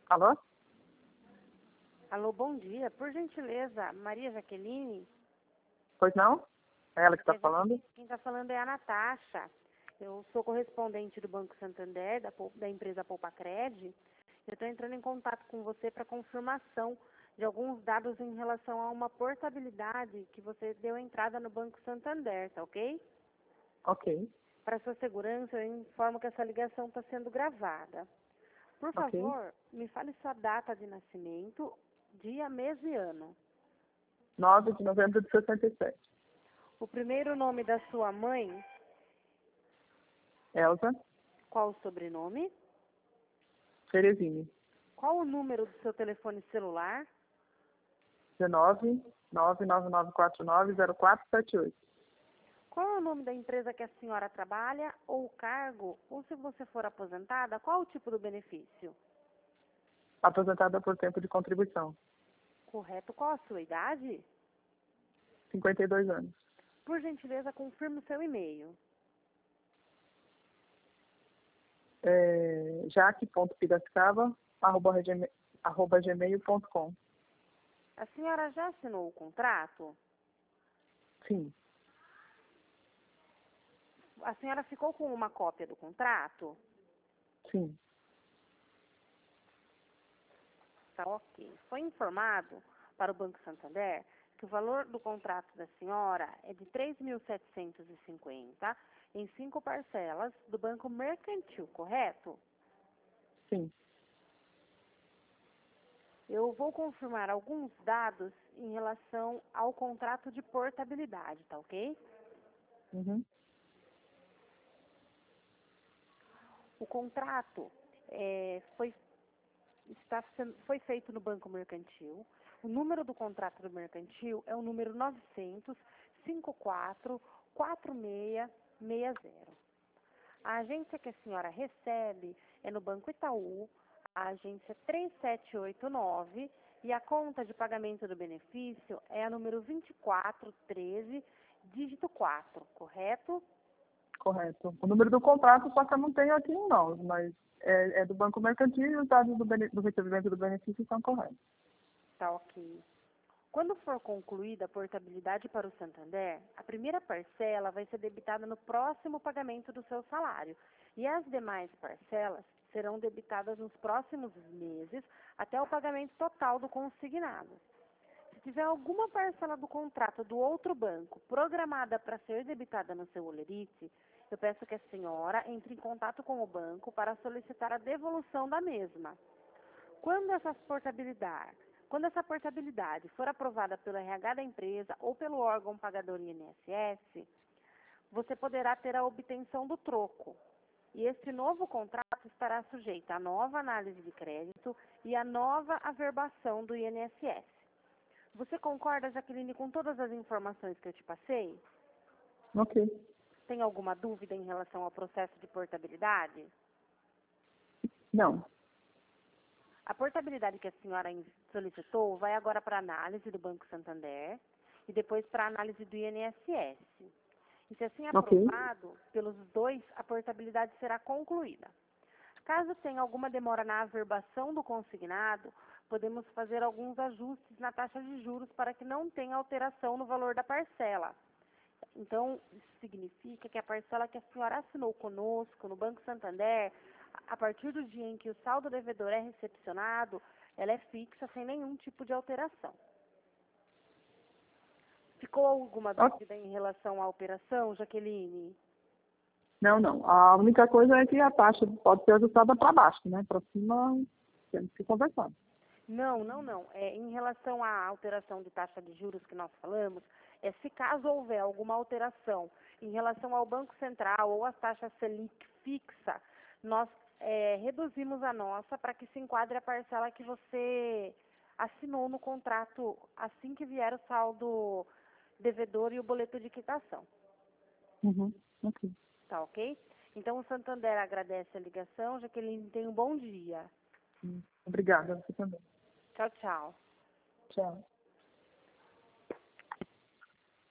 Alô? Alô, bom dia. Por gentileza, Maria Jaqueline? Pois não? É ela que está Maria falando? Jaqueline, quem está falando é a Natasha. Eu sou correspondente do Banco Santander, da empresa Poupacred. Eu estou entrando em contato com você para confirmação de alguns dados em relação a uma portabilidade que você deu entrada no Banco Santander, tá ok? Ok, Para sua segurança, eu informo que essa ligação está sendo gravada. Por ok. favor, me fale sua data de nascimento, dia, mês e ano. 9 de novembro de 67. O primeiro nome da sua mãe, Elza qual o sobrenome? Teresini. Qual o número do seu telefone celular? 19 99949 0478. Qual é o nome da empresa que a senhora trabalha, ou o cargo, ou se você for aposentada, qual o tipo do benefício? Aposentada por tempo de contribuição. Correto. Qual a sua idade? 52 anos. Por gentileza, confirme o seu e-mail. jaque.piracicaba@gmail.com. A senhora já assinou o contrato? Sim, A senhora ficou com uma cópia do contrato? sim. Tá ok. Foi informado para o Banco Santander que o valor do contrato da senhora é de 3.750 em 5 parcelas do Banco Mercantil, correto? Sim. Eu vou confirmar alguns dados em relação ao contrato de portabilidade, tá ok? Uhum. O contrato foi feito no Banco Mercantil. O número do contrato do Mercantil é o número 900-54-4660. A agência que a senhora recebe é no Banco Itaú, a agência 3789, e a conta de pagamento do benefício é a número 2413, dígito 4, correto? Correto. O número do contrato só que eu não tenho aqui em mãos, mas é do Banco Mercantil e os dados do recebimento do benefício estão corretos. Tá ok. Quando for concluída a portabilidade para o Santander, a primeira parcela vai ser debitada no próximo pagamento do seu salário e as demais parcelas serão debitadas nos próximos meses até o pagamento total do consignado. Se tiver alguma parcela do contrato do outro banco programada para ser debitada no seu holerite, eu peço que a senhora entre em contato com o banco para solicitar a devolução da mesma. Quando essa portabilidade for aprovada pelo RH da empresa ou pelo órgão pagador INSS, você poderá ter a obtenção do troco. E esse novo contrato estará sujeito à nova análise de crédito e à nova averbação do INSS. Você concorda, Jaqueline, com todas as informações que eu te passei? Ok. Tem alguma dúvida em relação ao processo de portabilidade? Não. A portabilidade que a senhora solicitou vai agora para análise do Banco Santander e depois para análise do INSS. E se assim Ok. aprovado pelos dois, a portabilidade será concluída. Caso tenha alguma demora na averbação do consignado, podemos fazer alguns ajustes na taxa de juros para que não tenha alteração no valor da parcela. Então, isso significa que a parcela que a senhora assinou conosco no Banco Santander, a partir do dia em que o saldo devedor é recepcionado, ela é fixa, sem nenhum tipo de alteração. Ficou alguma dúvida em relação à operação, Jaqueline? Não, não. A única coisa é que a taxa pode ser ajustada para baixo, né? Para cima, temos que conversar. Não. Em relação à alteração de taxa de juros que nós falamos, se caso houver alguma alteração em relação ao Banco Central ou às taxas Selic fixa, nós reduzimos a nossa para que se enquadre a parcela que você assinou no contrato assim que vier o saldo devedor e o boleto de quitação. Uhum. Ok. Tá ok? Então o Santander agradece a ligação. Jaqueline, tenha um bom dia. Obrigada, você também. Tchau, tchau. Tchau.